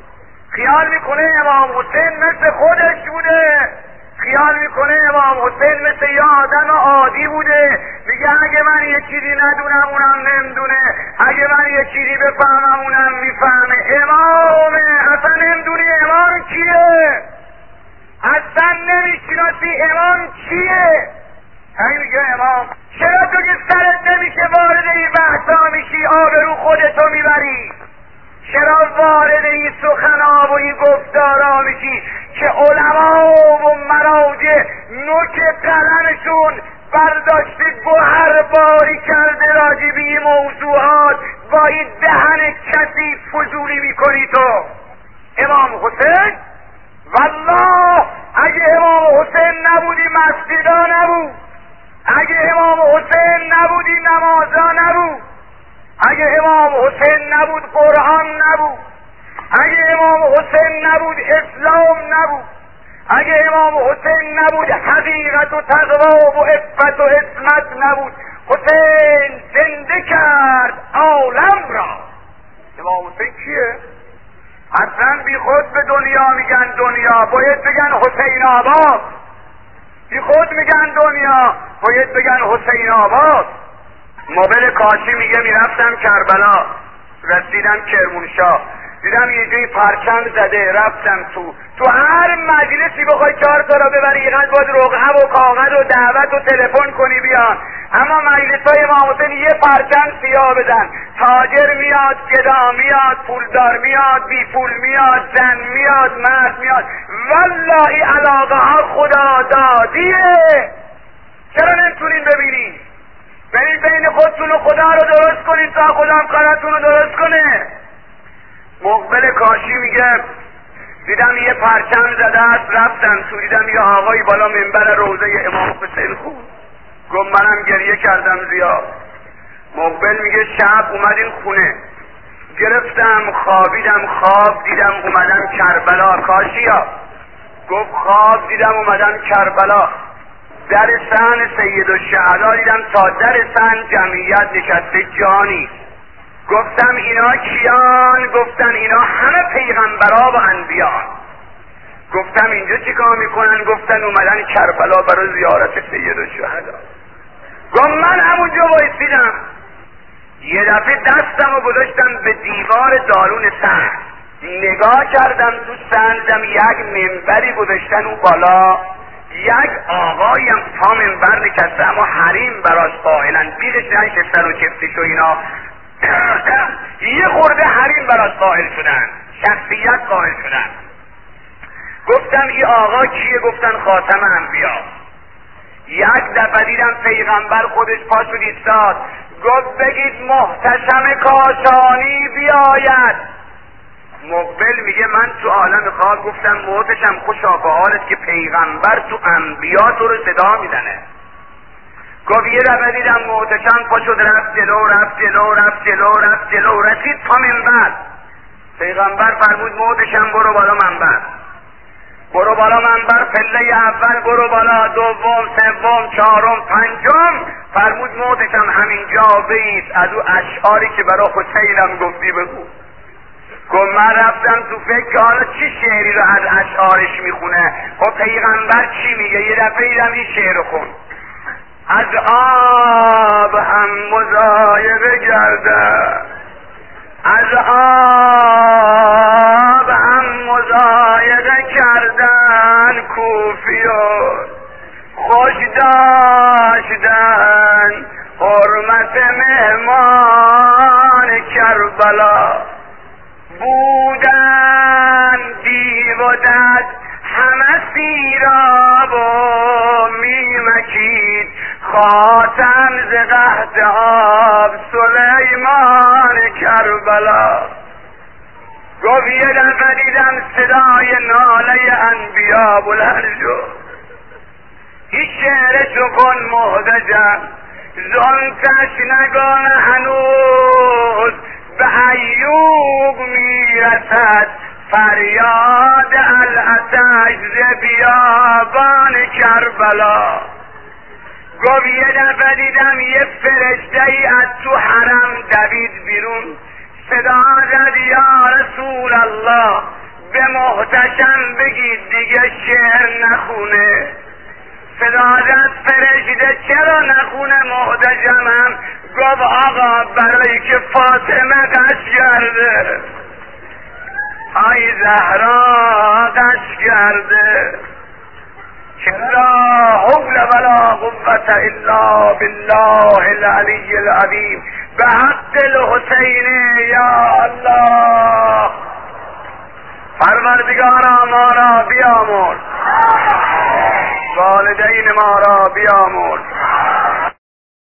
خیال میکنه امام حسین مثل خودش بوده، خیال میکنه امام حسین مثل یه آدم عادی بوده. میگه اگه من یه چیزی ندونم اونم نمیدونه، اگه من یه چیزی بفهمم اونم میفهمه. امامه، اصلا نمیدونی امام کیه، اصلا نمیشناسی امام کیه. همین میگه امام چرا تو که سرت نمیشه وارد این بحثا میشی آبرو خودتو میبری؟ چرا وارد این سخنا و این گفتارا میشی که علما و مراجع نوک قلمشون برداشته گوهر باری کرده راجع به این موضوعات با این دهن کسی فضولی میکنی تو؟ امام حسین والله اگه امام حسین نبودی مسجدا نبود، اگه امام حسین نبودی نمازا نبود، اگه امام حسین نبود قرآن نبود، اگه امام حسین نبود اسلام نبود، اگه امام حسین نبود حقیقت و تقوا و عفت و عصمت نبود. حسین زنده کرد عالم را. امام حسین کیه؟ اصلا بی خود به دنیا میگن دنیا، باید بگن حسین آباد. بی خود میگن دنیا، باید بگن حسین آباد. موبل کاشی میگه میرفتم کربلا، رسیدم کرمانشاه، دیدم یه جایی پرچم زده، رفتم تو تو هر مجلسی بخوای چهار تا را ببری اینقدر باید رقعه و کاغذ و دعوت و تلفن کنی بیان. اما مجلسای امام حسین یه پرچم سیاه بزن، تاجر میاد، گدا میاد، پولدار میاد، بی پول میاد، زن میاد، مرد میاد. والله علاقه ها خدا دادیه. چرا نمیتونین ببینین؟ برید بین خودتون و خدا رو درست کنین تا خدا هم کارتون رو درست کنه. مقبل کاشی میگه دیدم یه پرچم زده است، رفتم تو دیدم یه آقایی بالا منبر روضه امام حسین خون. گفت منم گریه کردم زیاد. مقبل میگه شب اومدیم خونه، گرفتم خوابیدم، خواب دیدم اومدم کربلا. کاشیا گفت خواب دیدم اومدم کربلا، در صحن سید الشهدا دیدم تا در صحن جمعیت نشسته جانی. گفتم اینا کیان؟ گفتن اینا همه پیغمبرا و انبیان. گفتم اینجا چی کار میکنن؟ گفتن اومدن کربلا برای زیارت سید الشهدا. گفت من همونجا وایسیدم، یه دفعه دستم رو گذاشتم به دیوار دارون صحن، نگاه کردم تو صحن یک منبری گذاشتن اون بالا، یک آقایم تا منبر نشسته اما حریم براش قائلن، بیدش نشستن و چفتش و اینا یه خورده حریم براش قائل شدن، شخصیت قائل شدن. گفتم این آقا کیه؟ گفتن خاتم انبیا. یک دفعه دیدم پیغمبر خودش پا شد ایستاد، گفت بگید محتشم کاشانی بیاید. مقبل میگه من تو عالم خواب گفتم محتشم خوشا به حالت که پیغمبر تو انبیا تو رو صدا میزنه. گفت یه دفعه دیدم محتشم پا شد رفت جلو رفت جلو رفت جلو رفت جلو رسید تا منبر. پیغمبر فرمود محتشم برو بالا منبر، برو بالا منبر، پله اول برو بالا، دوم، سوم، چهارم، پنجم. فرمود محتشم همینجا بایست، از او اشعاری که برای حسینم گفتی بگو. گفت من رفتم تو فکر حالا چی شعری رو از اشعارش میخونه. خب پیغمبر چی میگه؟ یه دفعه دیدم این شعر رو خون: از آب هم مضایقه گردد، از آب هم مضایقه کردن کوفیان، خوش داشتن حرمت مهمان کربلا، بودن دیو و دد همه سیراب و میمکید، خاتم ز قحط آب سلیمان کربلا. گفت یه دفعه دیدم صدای ناله انبیا بلند شد. این شعرشو کن مهدجم، زانتش نگاه هنوز به ایوب میرسد، فریاد العتش ز بیابان کربلا. گفت یه دفعه دیدم یه فرشته ای از تو حرم دوید بیرون، صدا زد یا رسول الله به محتشم بگید دیگه شعر نخونه. صدا زد فرشته چرا نخونه محتشمم؟ گفت آقا برای که فاطمه قش کرده، آی زهرا قش کرده. لا حول ولا قوة الا بالله العلی العظیم به حق الحسین یا الله. پروردگارا ما را بیامرز، والدین ما را بیامرز،